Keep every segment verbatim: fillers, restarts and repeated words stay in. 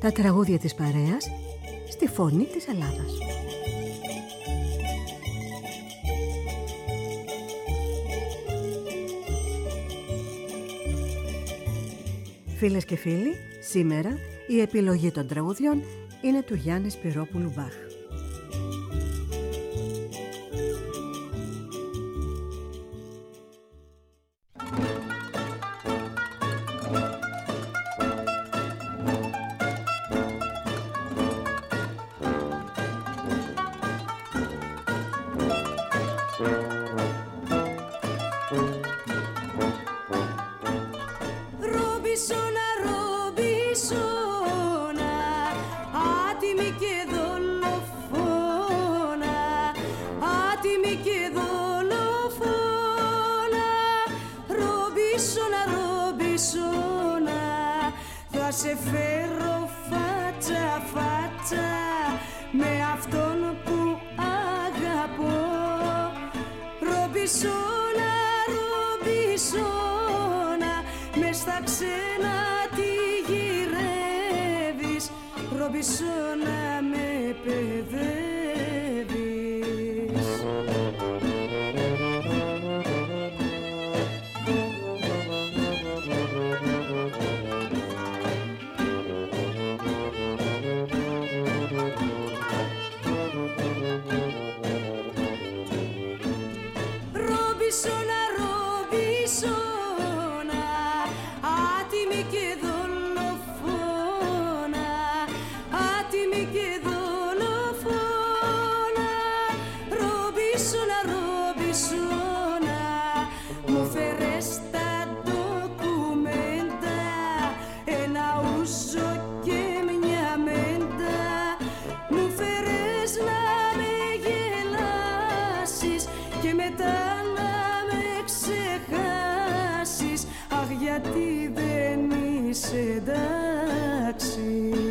Τα τραγούδια της παρέας στη φωνή της Ελλάδας. Φίλες και φίλοι, σήμερα η επιλογή των τραγουδιών είναι του Γιάννη Σπυρόπουλου Μπαχ. σε φέρω φάτσα φάτσα με αυτόν που αγαπώ. Ρομπισόνα, Ρομπισόνα, μες στα ξένα τι γυρεύεις. Ρομπισόνα, με παιδεύεις. Ρομπισόνα, Ρομπισόνα, άτιμη και δολοφόνα, άτιμη και δολοφόνα. Ρομπισόνα, Ρομπισόνα, μου φέρες τα ντοκουμέντα, ένα ούζο και μια μέντα. Μου φέρες να με γελάσεις και μετά ξεχάσεις. Αχ, γιατί δεν είσαι εντάξει.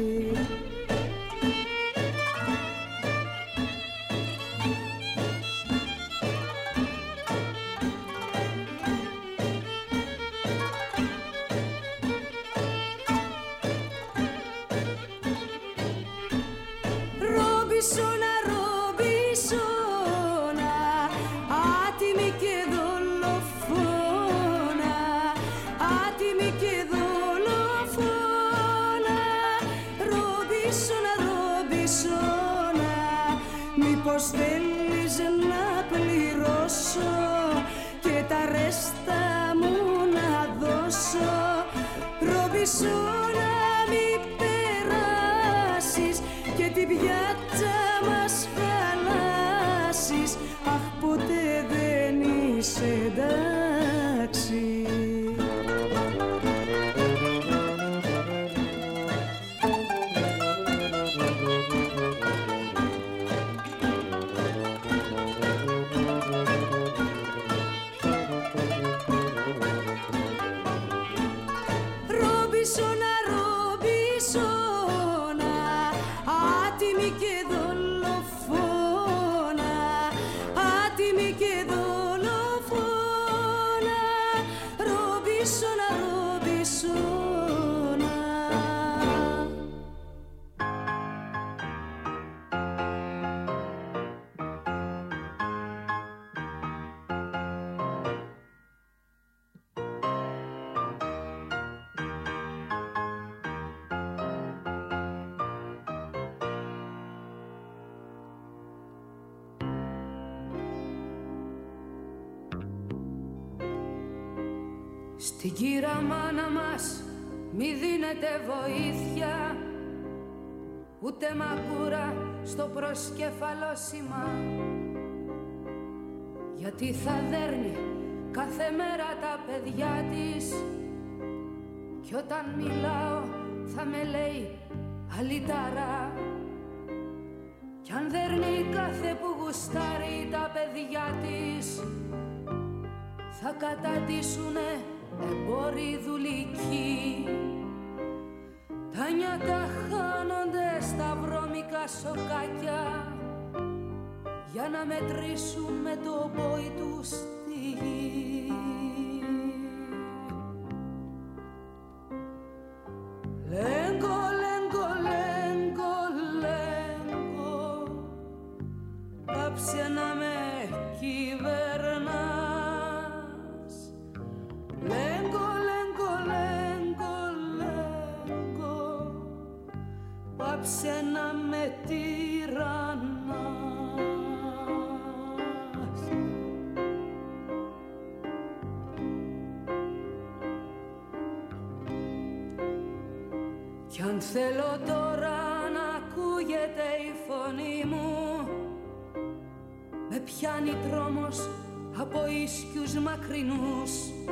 Ρομπισόνα, Ρομπισόνα, άτιμη και δολοφόνα, άτιμη και δολοφόνα. Ρομπισόνα, Ρομπισόνα, μήπως θέλεις να πληρώσω και τα ρέστα μου να δώσω. Ρομπισόνα, μη περάσεις και την πιάτσα μας χαλάσεις. Αχ, ποτέ δεν είσαι εντάξει. Ρομπισόνα, Ρομπισόνα, άτιμη και δολοφόνα, άτιμη και δολοφόνα. Ρομπισόνα, Ρομπισόνα. Στην κύρα μάνα μας μη δίνετε βοήθεια, ούτε μακούρα στο προσκεφαλόσημα, γιατί θα δέρνει κάθε μέρα τα παιδιά της κι όταν μιλάω θα με λέει αλυταρά. Κι αν δέρνει κάθε που γουστάρει τα παιδιά της, θα καταντήσουνε εμπόροι δουλικοί. Τα νιάτα χάνονται στα βρώμικα σοκάκια για να μετρήσουν με το μπόι τους τη γη. Λέγκο, λέγκο, πάψε να με κυβερνάς. Λέγκο, λέγκο, λέγκο, λέγκο, πάψε να με τυραννάς. Κι αν θέλω τώρα να ακούγεται η φωνή μου, με πιάνει τρόμος από ίσκιους μακρινούς.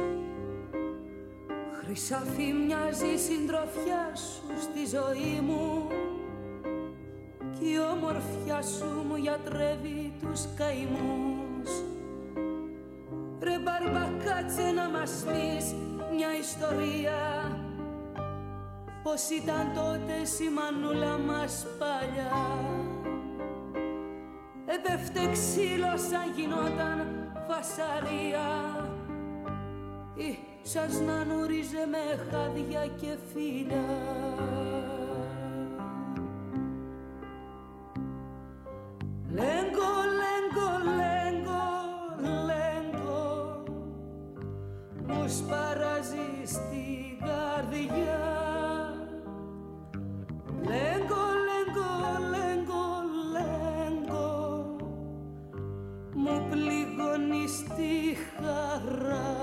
Χρυσάφι μοιάζει η συντροφιά σου στη ζωή μου κι η όμορφιά σου μου γιατρεύει τους καημούς. Ρε μπαρμπα, κάτσε να μας πεις μια ιστορία, πως ήταν τότε η μανούλα μας παλιά. Έπεφτε ξύλο σαν γινόταν φασαρία, ή σας να νουρίζε με χάδια και φύλλα. Λέγκο, λέγκο, λέγκο, λέγκο, μου σπαράζει στην καρδιά. Λέγκο, λέγκο, λέγκο, λέγκο, μου πληγώνει στη χαρά.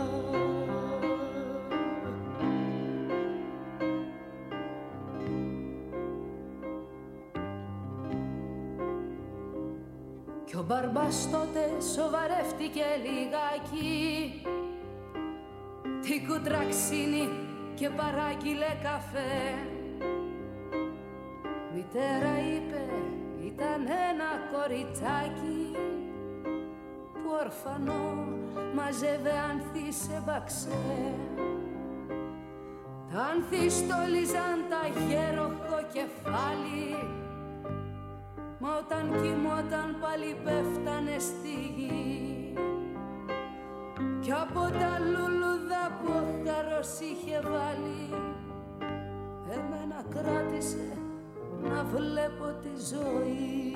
Κι ο μπαρμπάς τότε σοβαρεύτηκε λιγάκι, την κουτραξίνη και παράγγειλε καφέ. Μητέρα είπε ήταν ένα κοριτσάκι που ορφανό μαζεύε άνθη σε μπαξέ. Τα άνθη στόλιζαν τα γέροχο κεφάλι, μα όταν κοιμόταν πάλι πέφτανε στη γη. Κι από τα λουλούδα που ο χαρός είχε βάλει, εμένα κράτησε να βλέπω τη ζωή.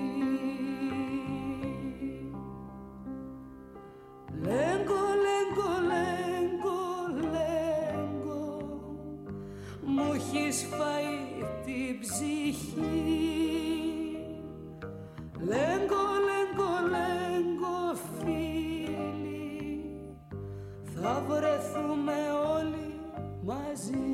Λέγκο, λέγκο, λέγκο, λέγκο, μου έχεις φάει την ψυχή. Λέγκο, λέγκο, λέγκο, φίλοι, θα βρεθούμε όλοι μαζί.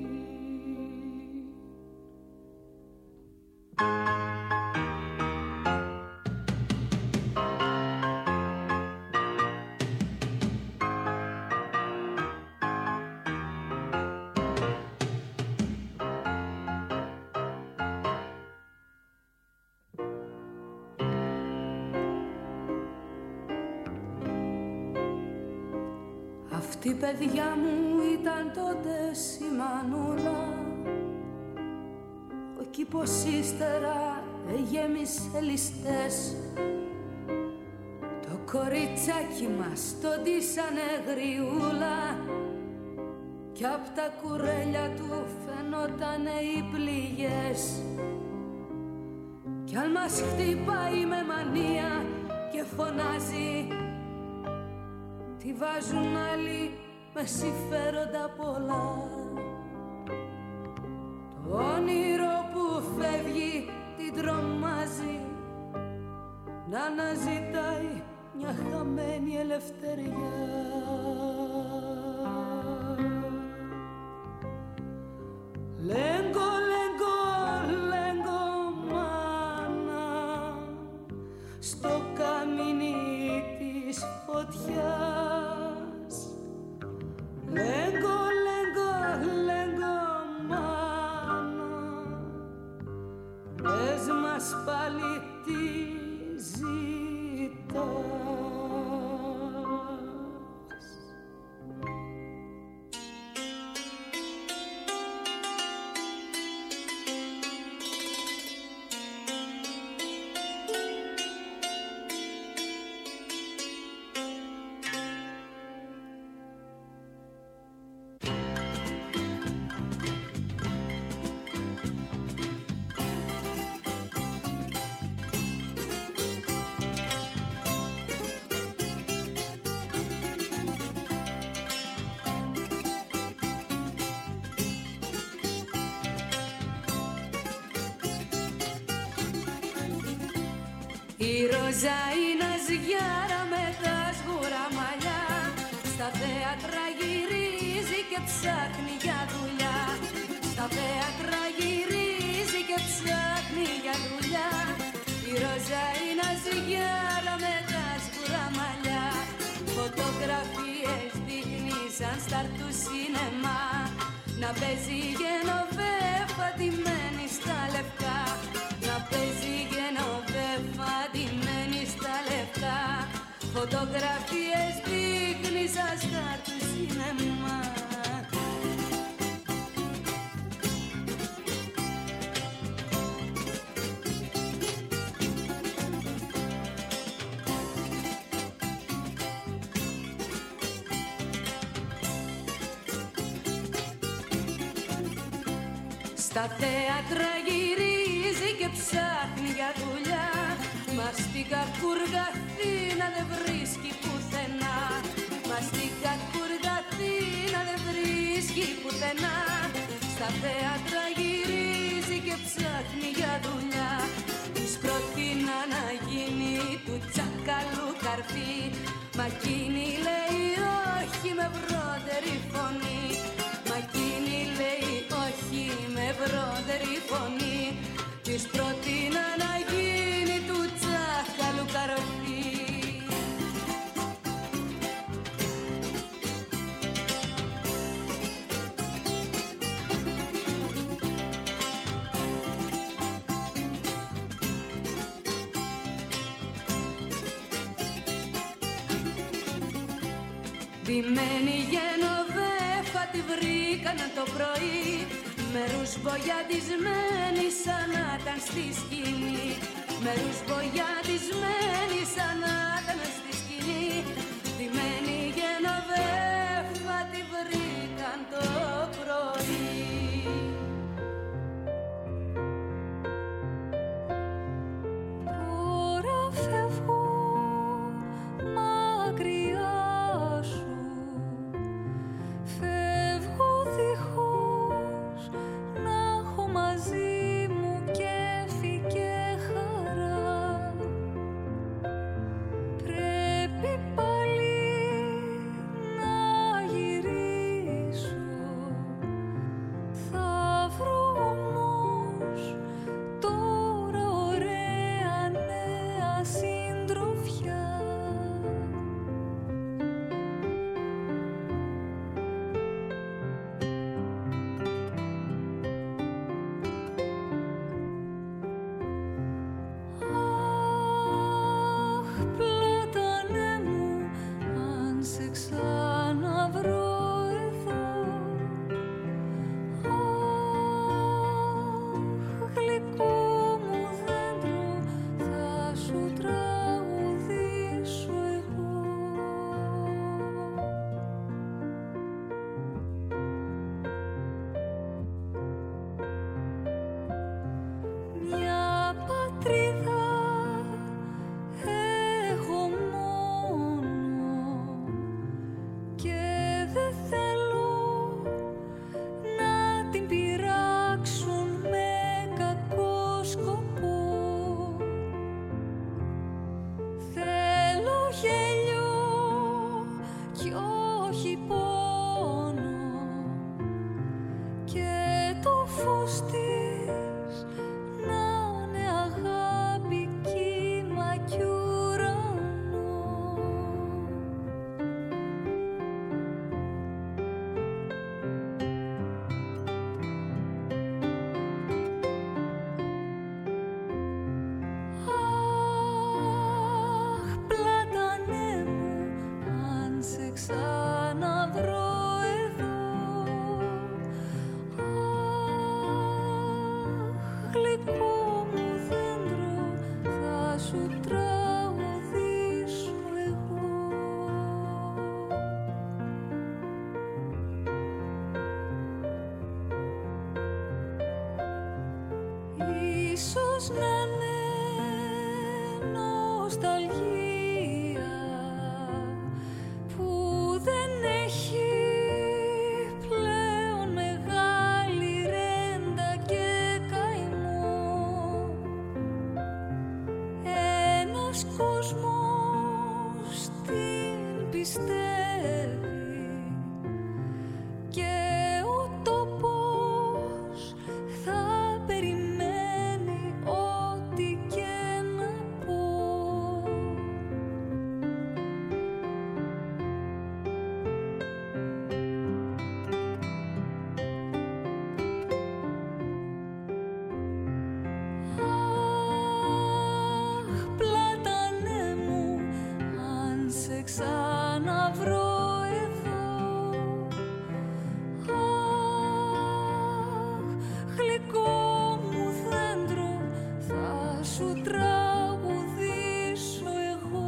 Αυτή παιδιά μου ήταν τότε η μανούλα, ο κήπος ύστερα γέμισε ληστές. Το κοριτσάκι μας το ντύσανε γριούλα κι απ' τα κουρέλια του φαινότανε οι πληγές. Κι αν μας χτυπάει με μανία και φωνάζει, τη βάζουν άλλοι με συμφέροντα πολλά. Το όνειρο που φεύγει την τρομάζει, να αναζητάει μια χαμένη ελευθεριά. Λέγκο, λέγκο, λέγκο, μάνα, στο καμίνι της φωτιάς. Λέγκο, λέγκο, λέγκο, μάνα, πες μας πάλι τι ζητάς. ρόζα είναι σγιάρα με τα σγουρά μαλλιά, στα θέατρα γυρίζει και ψάχνει για δουλειά. Στα θέατρα γυρίζει και ψάχνει για δουλειά. Η ρόζα είναι σγιάρα με τα σγουρά μαλλιά. Φωτογραφίες δείχνει σαν στάρ του σινεμά, να παίζει Γενοβέφα ντυμένη στα λευκά. Να παίζει Γενοβέφα ντυμένη στα λευκά. Φωτογραφίες δείχνει σαν στάρ του σινεμά. Στα θέατρα γυρίζει και ψάχνει για δουλειά, μα στην κακούργα Αθήνα δεν βρίσκει πουθενά. Μα στην κακούργα Αθήνα δεν βρίσκει πουθενά. Στα θέατρα γυρίζει και ψάχνει για δουλειά. Της πρότεινα να γίνει του τσακαλού καρφί, μα εκείνη λέει όχι με βρότερη φωνή. Μα εκείνη λέει όχι με βρότερη φωνή. Της πρότεινα να γίνει του τσάκαλου καρφί. Ντυμένη Γενοβέφα τη βρήκανε το πρωί, με ρουσβογιατισμένη σαν να ήταν στη σκηνή. Με ρουσβογιατισμένη σαν να ήταν στη σκηνή. Ντυμένη Γενοβέφα τη βρήκαν το πρωί. Τώρα φεύγω μακριά σου, φεύγω δίχως να έχω μαζί μου κέφι και χαρά. Πρέπει πάλι να γυρίσω, θα βρω όμως τώρα ωραία νέα συντροφιά. Αχ, πλάτανε μου, αν σε ξαναβρω εδώ. Αχ, γλυκό μου δέντρο, θα σου τραγουδήσω εγώ. Μια πατρίδα έχω μόνο και δεν θέλω να την πειράξουν με κακό σκοπό. Θέλω γέλιο κι όχι πόνο, και το φως της να είναι αγάπη, κύμα κι ουρανό. Αχ, πλάτανε μου, αν σε ξαναβρω εδώ. Αχ, γλυκό μου δέντρο, θα σου τραγουδήσω εγώ. Ίσως να είναι νοσταλγία που δεν έχει πλέον μεγάλη ρέντα και καημό. Ένας κόσμος να βρω εδώ. Αχ, γλυκό μου δέντρο, θα σου τραγουδήσω εγώ.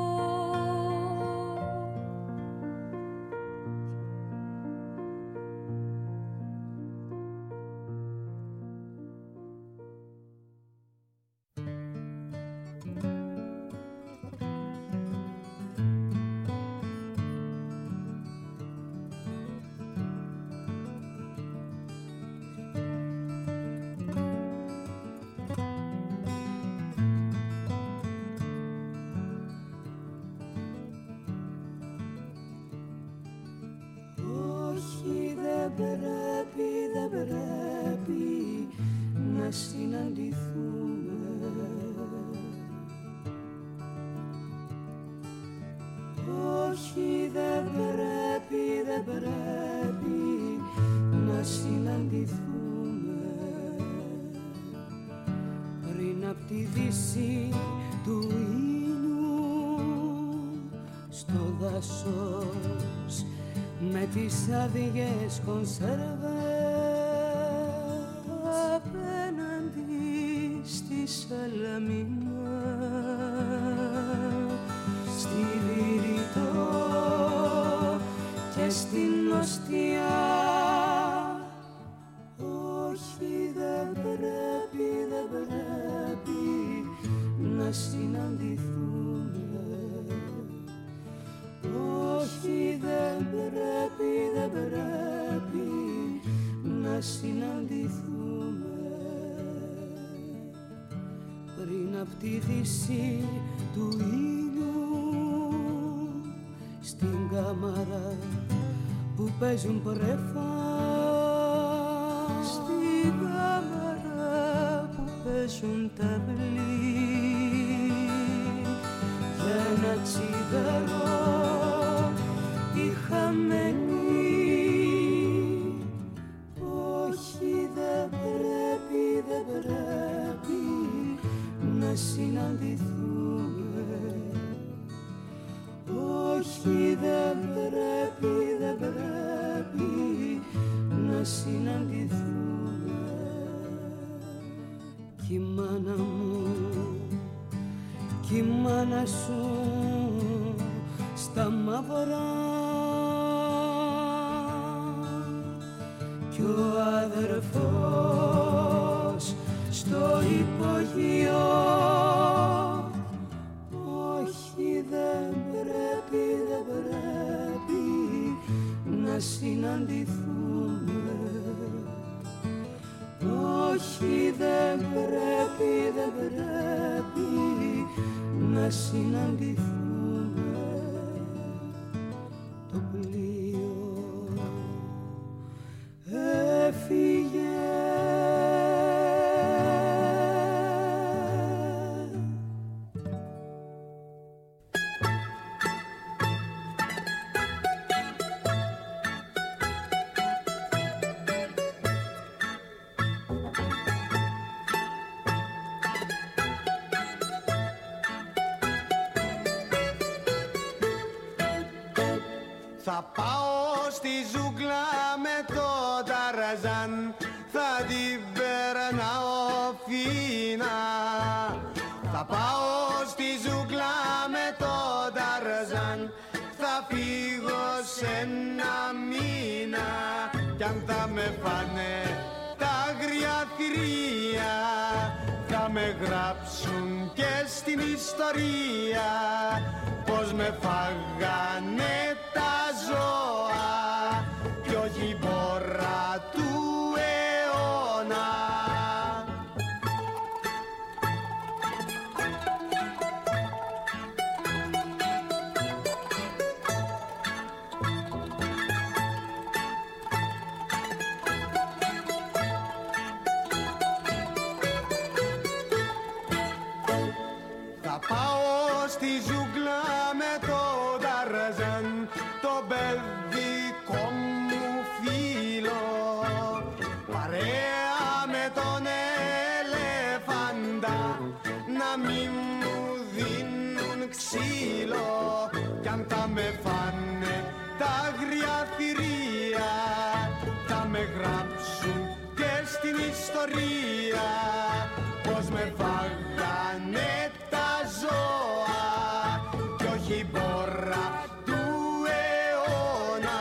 Όχι, δεν πρέπει, δεν πρέπει να συναντηθούμε. Όχι, δεν πρέπει, δεν πρέπει να συναντηθούμε. Πριν απ' τη δύση του ήλιου στο δάσος με τις άδειες κονσέρβες απέναντι στη Σαλαμίνα, στη Βηρητό και στην Οστιά. Όχι, δεν πρέπει, δεν πρέπει να συναντηθούμε. Όχι, δεν πρέπει, δεν πρέπει να συναντηθούμε. Πριν απ' τη δύση του ήλιου στην κάμαρα που παίζουν πρέφα, στην κάμαρα που παίζουν ταυλί, για ένα τσιγάρο η χαμένη. Όχι, δεν πρέπει, δεν πρέπει να συναντηθούμε. Όχι, δεν πρέπει, δεν πρέπει να συναντηθούμε. Κι η μάνα μου, κι η μάνα σου στα μαύρα, κι ο αδερφός στο υπογείο. Όχι, δεν πρέπει, δεν πρέπει να συναντηθούμε. Όχι, δεν πρέπει, δεν πρέπει να συναντηθούμε. Το πλοίο έφυγε. Θα πάω στη ζούγκλα με το Ταραζάν, θα την περνάω φίνα. Θα πάω στη ζούγκλα με το Ταραζάν, θα φύγω σε ένα μήνα. Κι αν θα με φάνε τα αγριά θηρία, θα με γράψουν και στην ιστορία πως με φάγανε τα ζώα κι όχι η μπόρα του αιώνα. Θα πάω στη ζούγκλα με το Ταραζάν, το παιδικό μου φίλο, παρέα με τον ελεφάντα, να μην μου δίνουν ξύλο κι αν θα με φάνε με φάγανε τα ζώα κι όχι μπόρα του αιώνα.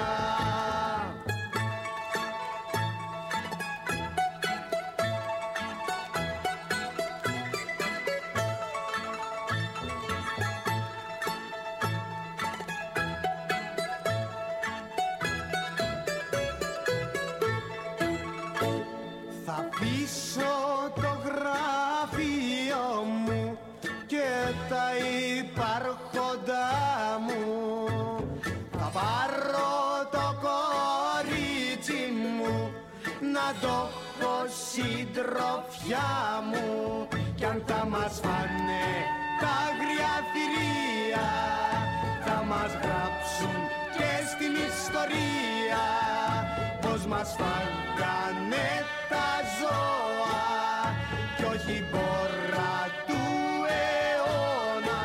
Θα πείσω το γραφείο μου και τα υπάρχοντά μου. Θα πάρω το κορίτσι μου να το έχω συντροφιά μου. Κι αν θα μας φάνε τα αγριά θηρία, θα μας γράψουν και στην ιστορία πως μας φάγανε τα ζώα κι όχι μπόρα του αιώνα.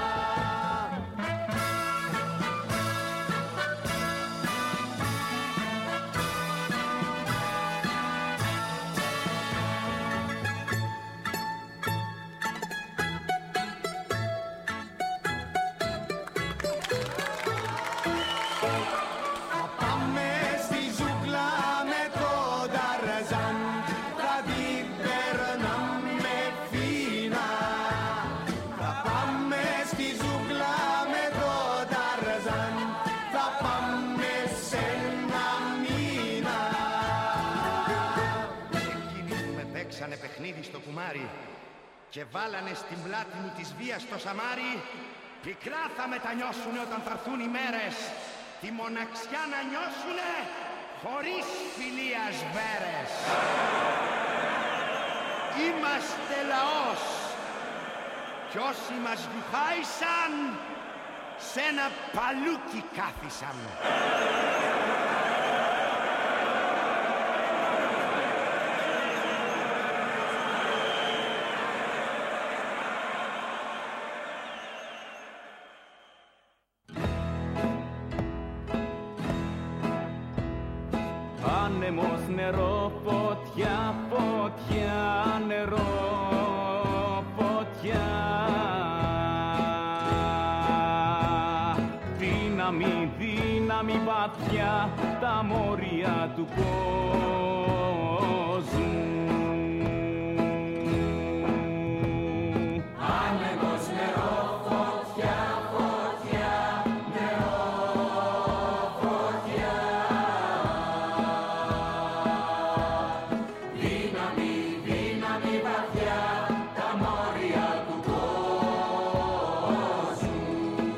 Θα πάμε στη ζούγκλα με τον Ταρζάν, θα την περνάμε φίνα. Θα πάμε στη ζούγκλα με τον Ταρζάν, θα πάμε σε ένα μήνα. Εκείνοι που με παίξανε παιχνίδι στο κουμάρι και βάλανε στην πλάτη μου της βίας το σαμάρι, πικρά θα μετανιώσουνε όταν θα έρθουν οι μέρες τη μοναξιά να νιώσουνε χωρίς φιλίας βέρες. Είμαστε λαός κι όσοι μας γιουχάισαν σε ένα παλούκι κάθισαν. Άνεμος, νερό, φωτιά, φωτιά, νερό, φωτιά. Δύναμη, δύναμη βαθιά, τα μόρια του κόσμου. Άνεμος, νερό, φωτιά, φωτιά, νερό, φωτιά. Δύναμη, δύναμη βαθιά, τα μόρια του κόσμου.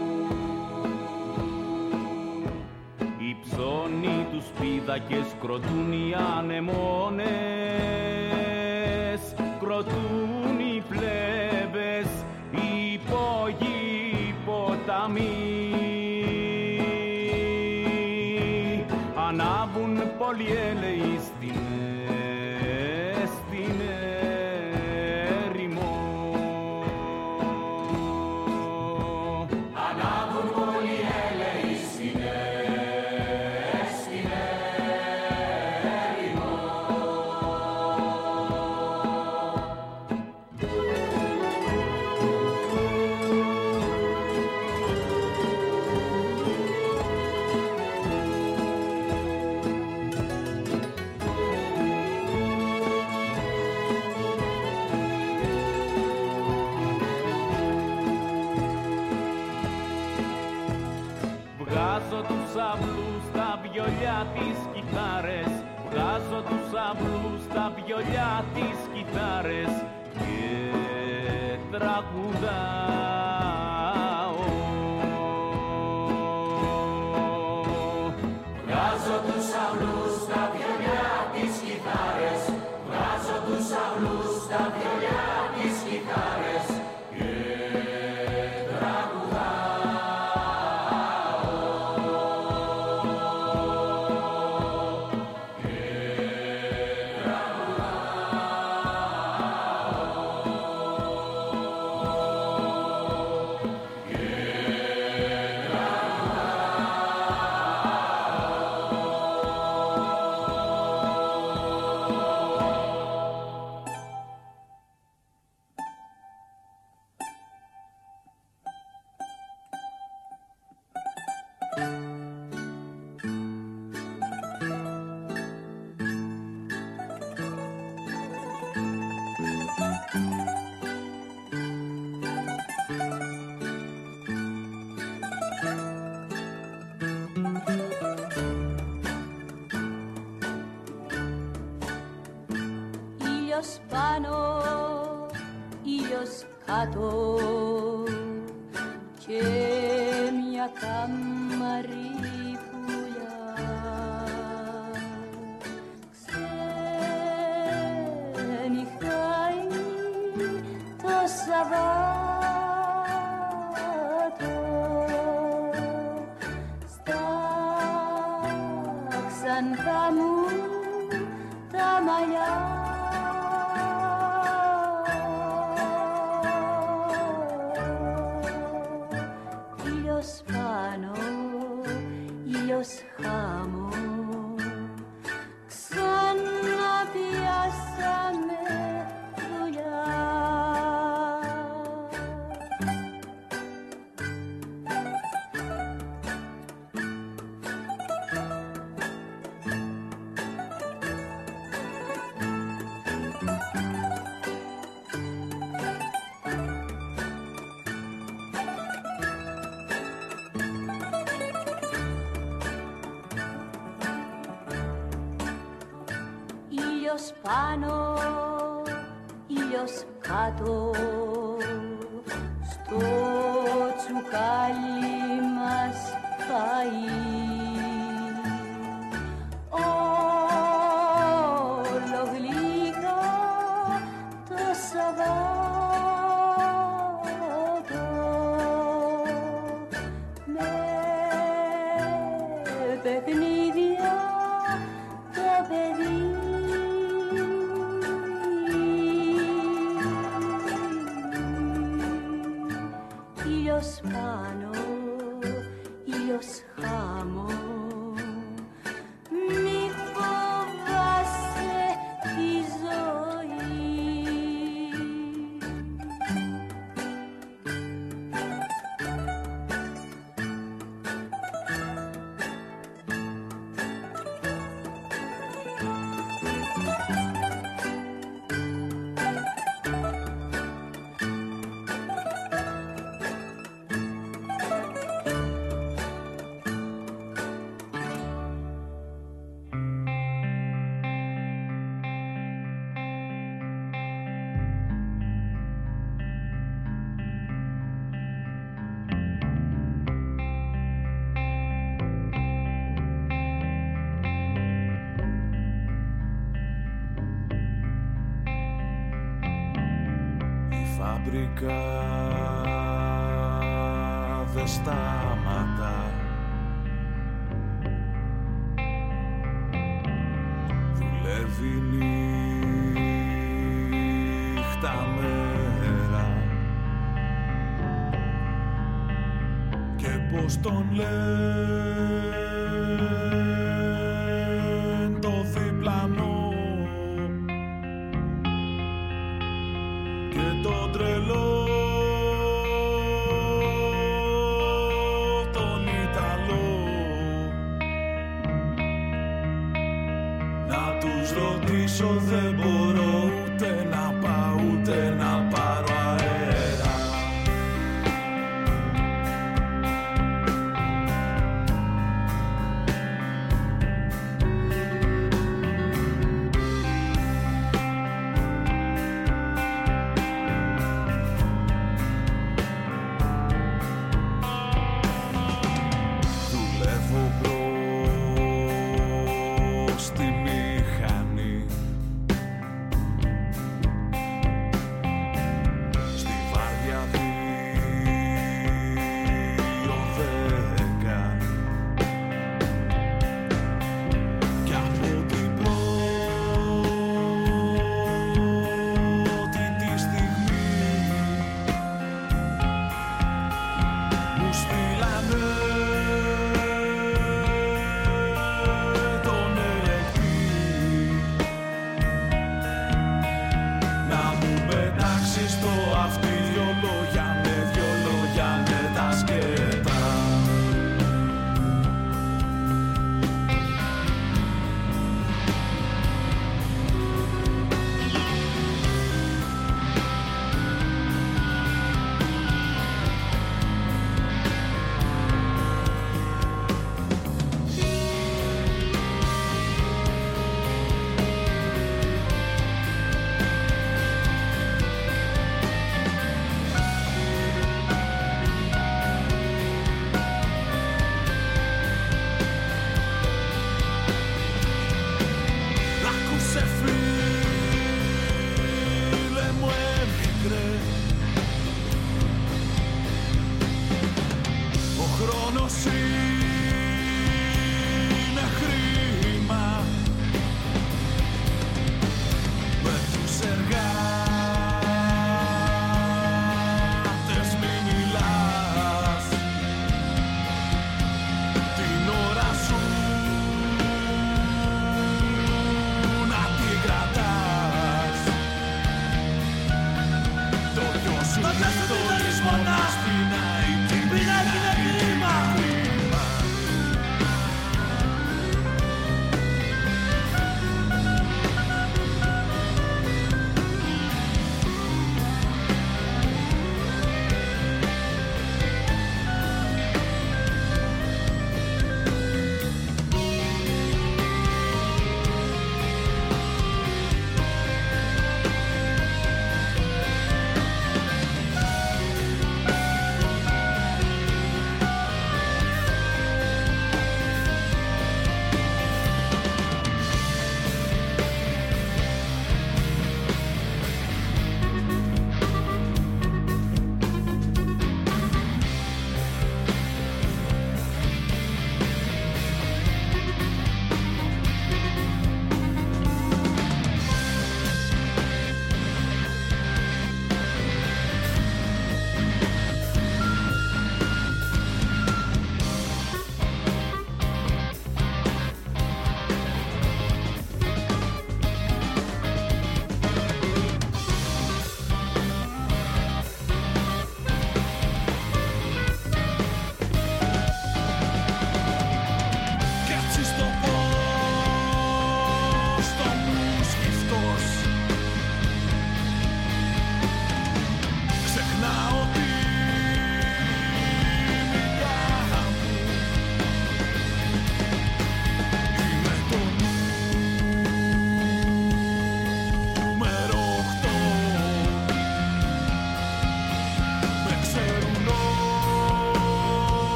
Οι ψώνοι τους πίδακες κροτούν οι ανεμόνες, κροτούν οι πλεύες, οι υπόγειοι, οι ποταμοί. Ανάβουν πολυέλαιοι στην ε- στην έρημο. Ανάβουν πολυέλαιοι στην ε- στην έρημο. Βγάζω τους αυλούς στα βιολιά τις κιθάρες, βγάζω τους αυλούς στα βιολιά τις κιθάρες και τραγουδάω. Βγάζω τους αυλούς στα βιολιά τις κιθάρες, βγάζω τους αυλούς στα βιολιά τις κιθάρες και τραγουδάω. ήλιος κάτω και μια καμαρή πουλιά. Ξενυχτάει το Σαββάτο στα ξανθά μου τα μαλλιά. Ήλιος πάνω, ήλιος χάμω, ξαναπιάσαμε δουλειά. Ήλιος πάνω, ήλιος κάτω, στο τσουκάλι μας πάει. Όλο γλυκά το Σαββάτο με παιχνίδια το παιδί. Ήλιος πάνω, ήλιος χάμω, μη φοβάσαι τη ζωή. Φάμπρικα δε σταματά, δουλεύει νύχτα μέρα και πως τον λένε το διπλανό και το τρελό τον Ιταλό. Να τους ρωτήσω δεν μπορώ ούτε να πάω ούτε να πάρω αέρα.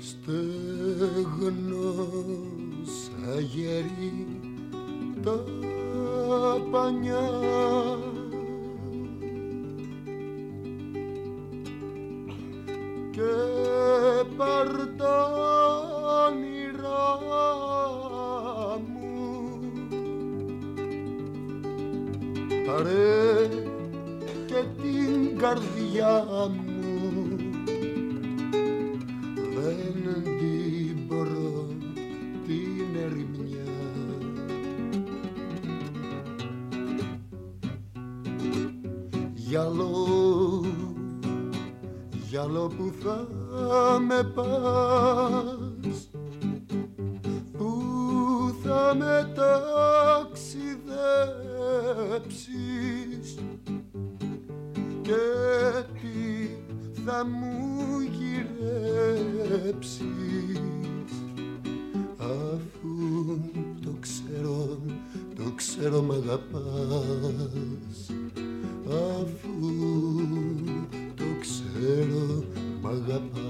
στεγνός αγέρι τα πανιά και πάρ' τα όνειρά μου, πάρε και την καρδιά μου, δεν την μπορώ την ερημιά. Γυαλό, γυαλό που θα με πας, που θα με ταξιδέψεις και τι θα μου γυρέψεις, αφού το ξέρω, το ξέρω μ' αγαπάς, αφού το ξέρω μ' αγαπάς.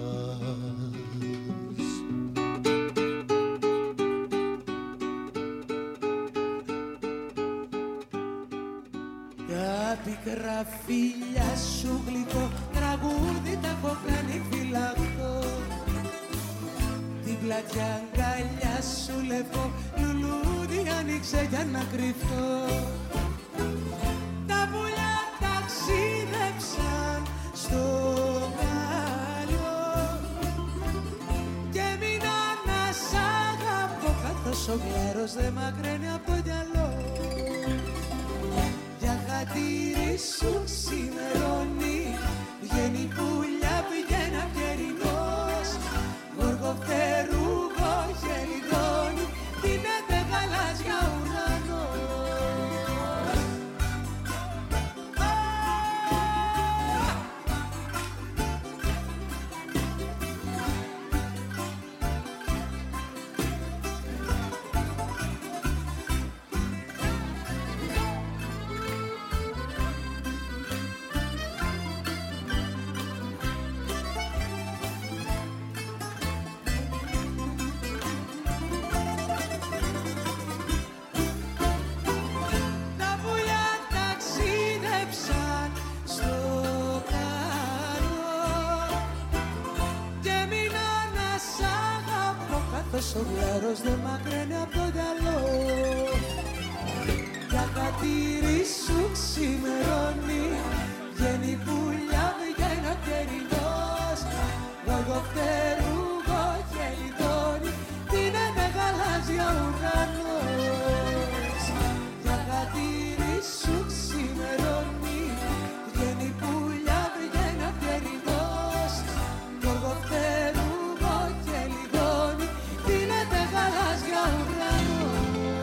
Τα πικρά φίλια σου γλυκό τραγούδι τα έχω κάνει φυλακτό, την πλατιά αγκαλιά σου λευκό λουλούδι άνοιξε για να κρυφτώ. Τα πουλιά ταξίδεψαν στο καλό και μείνα να σ' αγαπώ, καθώς ο γλέρος δεν μακραίνει από το γυαλό. Για χατήρι σου ξημερώνει, βγαίνει πουλιά, βγαίνει αυγερινός, γοργοφτερούγο γελιδώνει, δίνεται γαλάζια ουρανός. Ο γλάρος δεν μακραίνει από το γυαλό. Για χατήρι σου ξημερώνει, βγαίνει πουλιά, βγαίνει αυγερινός, γοργοφτερούγο γελιδώνει, δίνεται γαλάζια ουρανός. Για χατήρι σου ξημερώνει, βγαίνει πουλιά, βγαίνει αυγερινός, γοργοφτερούγο γελιδώνει, δίνεται γαλάζια ουρανός.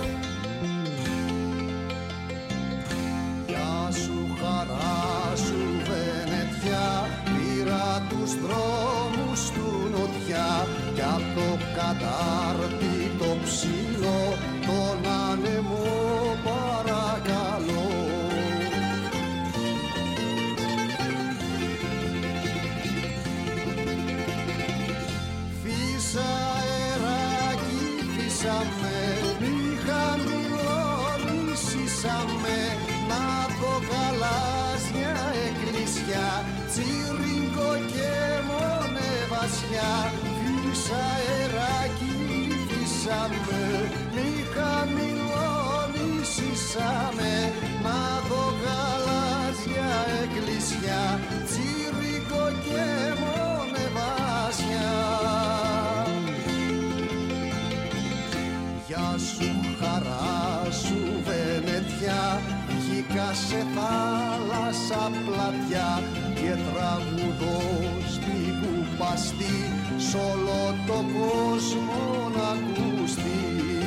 Γεια σου χαρά σου Βενετιά, πήρα τους δρόμους του νοτιά κι απ' το κατάρτι το ψηλό τον άνεμο παρακαλώ. Φύσα αεράκι, φύσαμε, μη χαμηλώνησαμε, να δω γαλάζια εκκλησιά, τσιρίνκο και μονεβασιά. Φύσα αεράκι, φύσαμε, μη χαμηλώνησαμε, να δω γαλάζια εκκλησιά, τσιρίνκο και μονεβασιά. Γεια σου χαρά σου Βενετιά, βγήκα σε θάλασσα πλατιά και τραγουδώ στην κουπαστή σ' όλο το κόσμο να ακουστεί.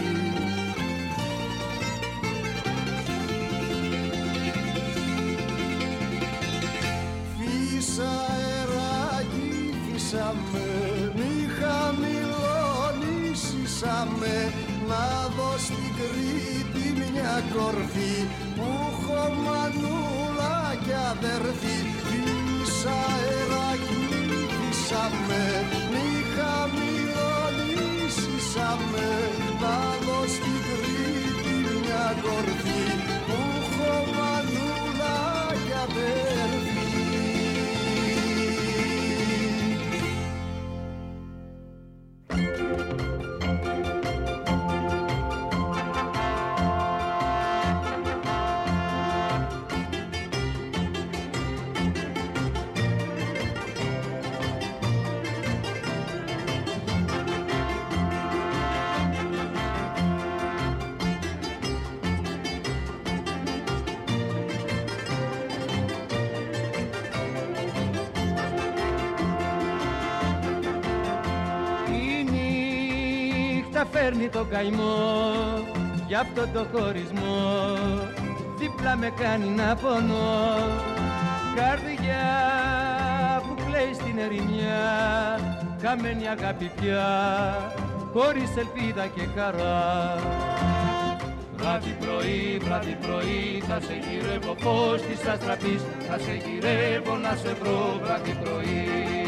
Φύσα αεράκι, φύσαμε, μη χαμηλώνησαμε, να δω στην Κρήτη μια κορφή που έχω μανούλα κι αδερφή. Φύσα αεράκι, φύσαμε, μη χαμηλώνησαμε, ζήσαμε να δω στην Κρήτη μια κορφή που έχω μανούλα για αδέρφη. Φέρνει το καημό γι' αυτό το χωρισμό, δίπλα με κάνει να πονώ. Καρδιά που κλαίει στην ερημιά, χαμένη αγάπη πια, χωρίς ελπίδα και χαρά. Βράδυ πρωί, βράδυ πρωί, θα σε γυρεύω φως της αστραπής, θα σε γυρεύω να σε βρω βράδυ πρωί.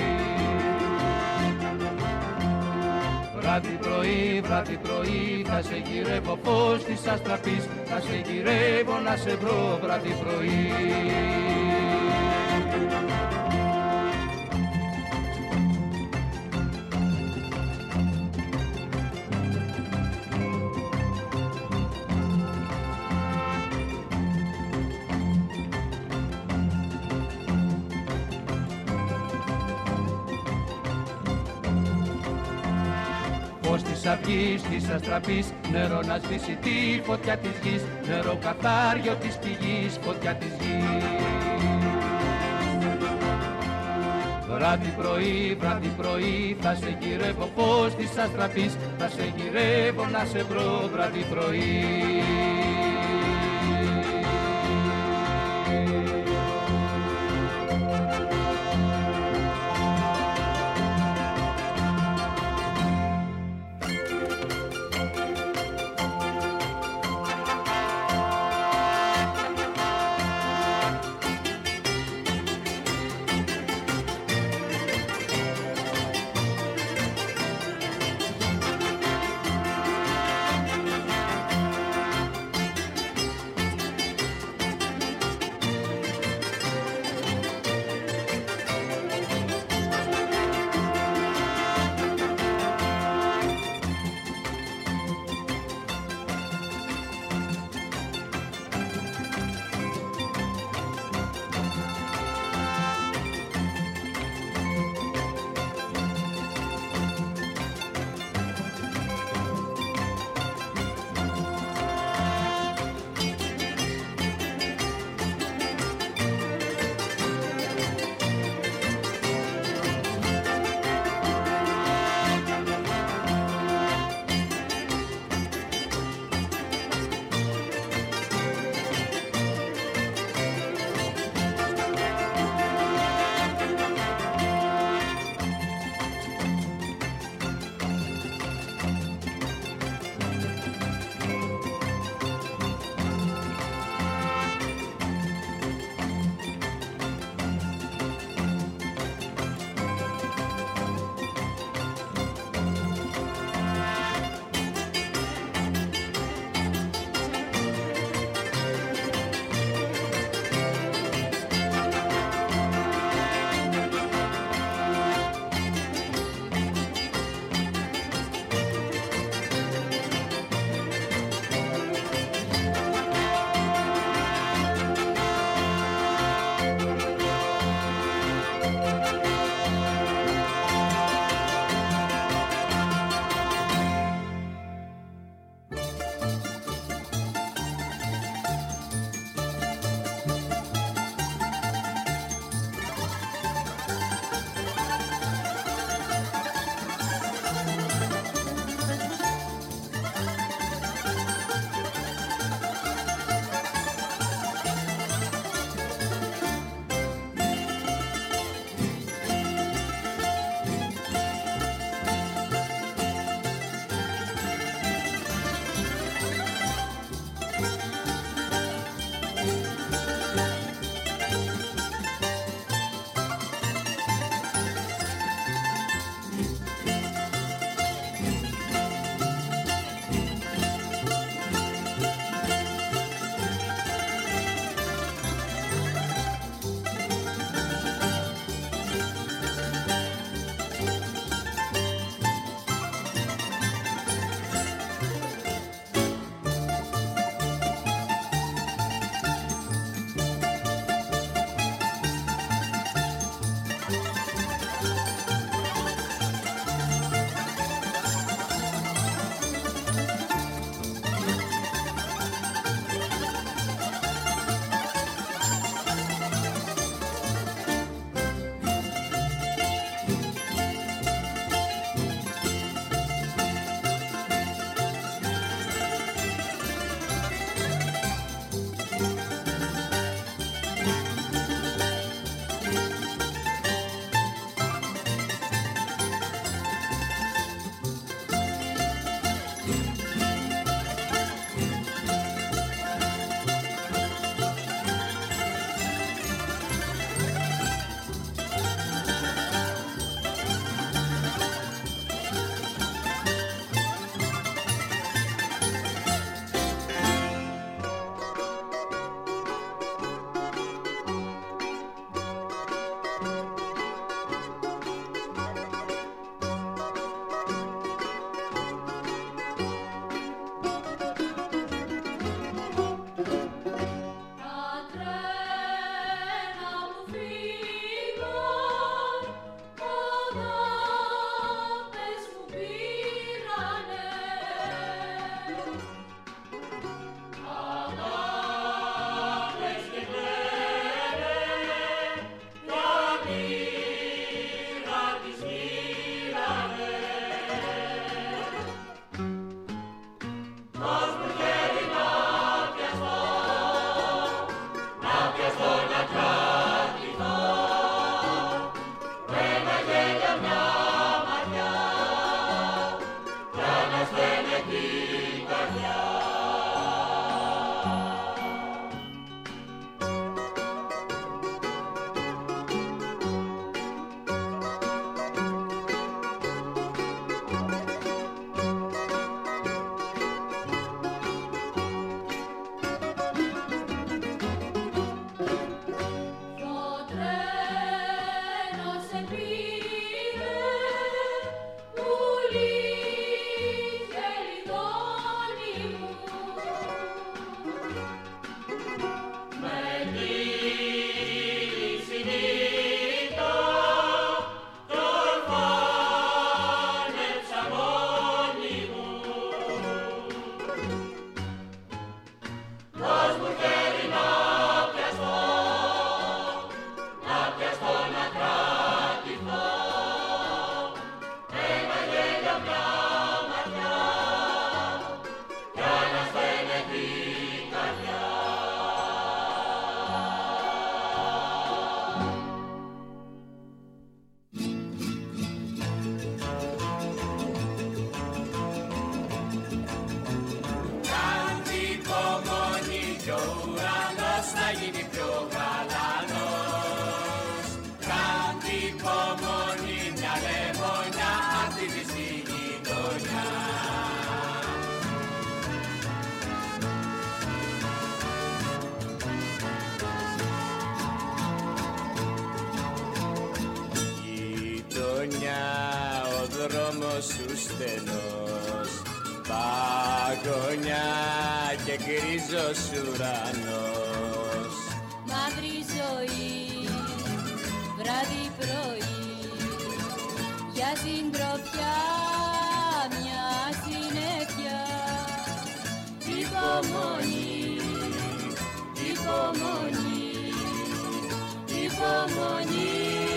Βράδυ πρωί, βράδυ πρωί, θα σε γυρεύω φως της αστραπής, θα σε γυρεύω να σε βρω βράδυ πρωί. Φως της αυγής, της αστραπής, νερό να σβήσει τη φωτιά της γης, νερό καθάριο της πηγής, φωτιά της γης. Βράδυ πρωί, βράδυ πρωί, θα σε γυρεύω φως της αστραπής, θα σε γυρεύω να σε βρω βράδυ πρωί. δρόμος σου στενός, παγωνιά και γκρίζος ουρανός. Μαύρη ζωή, βράδυ πρωί, για συντροφιά μια συννεφιά. Υπομονή, υπομονή, υπομονή.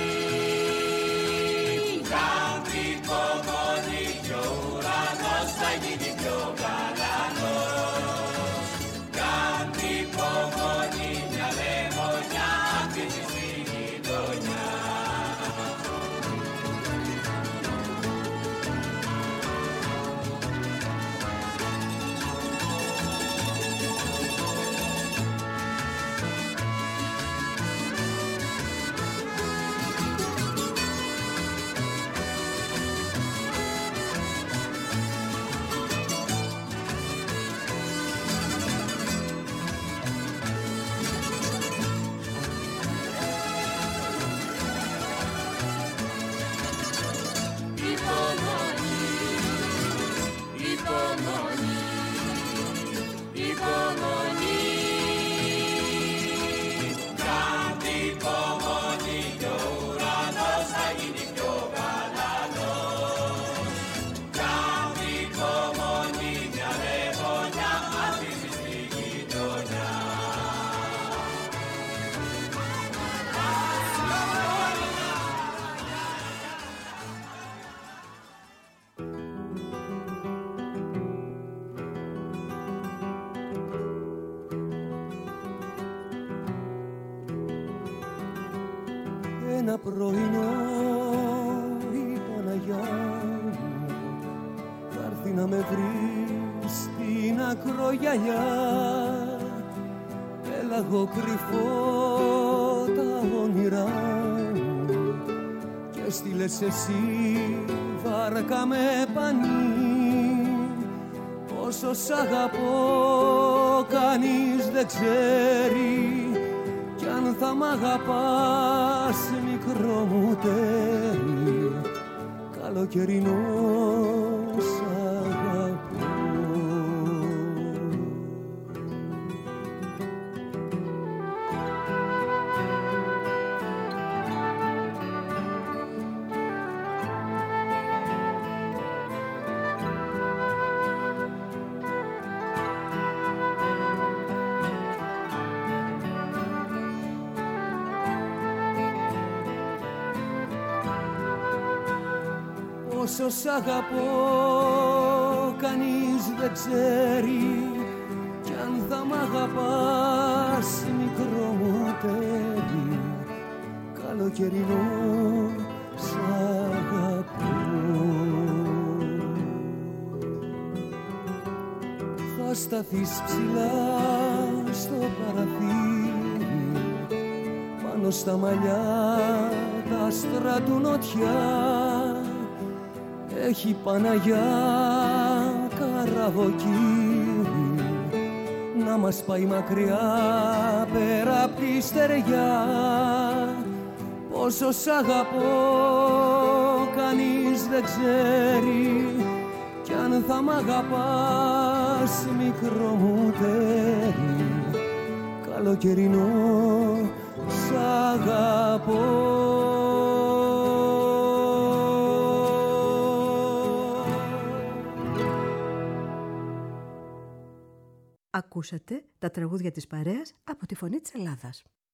Κάντε υπομονή κι ο ουρανός θα γίνει πιο γαλανός. Κάντε υπομονή, μια λεμονιά αγγίζει στη γειτονιά. Ένα πρωινό η Παναγιά μου θα έρθει να με βρει στην ακρογιαλιά. Πέλαγω κρυφό τα όνειρά μου και στείλες εσύ βάρκα με πανί. Όσο σ' αγαπώ κανείς δεν ξέρει, κι αν θα μ' αγαπάς μικρό μου τέρι, καλοκαιρινό σ' αγαπώ. Όσο σ' αγαπώ κανείς δεν ξέρει, κι αν θα μ' αγαπάς μικρό μου τέρι, καλοκαιρινό σ' αγαπώ. Θα σταθείς ψηλά στο παραθύρι, πάνω στα μαλλιά τα άστρα του νοτιά. Έχει Παναγιά καραβοκύρι να μας πάει μακριά πέρα απ' τη στεριά. Πόσο σ' αγαπώ κανείς δεν ξέρει, κι αν θα μ' αγαπάς μικρό μου τέρι, καλοκαιρινό σ' αγαπώ. Ακούσατε τα τραγούδια της παρέας από τη Φωνή της Ελλάδας.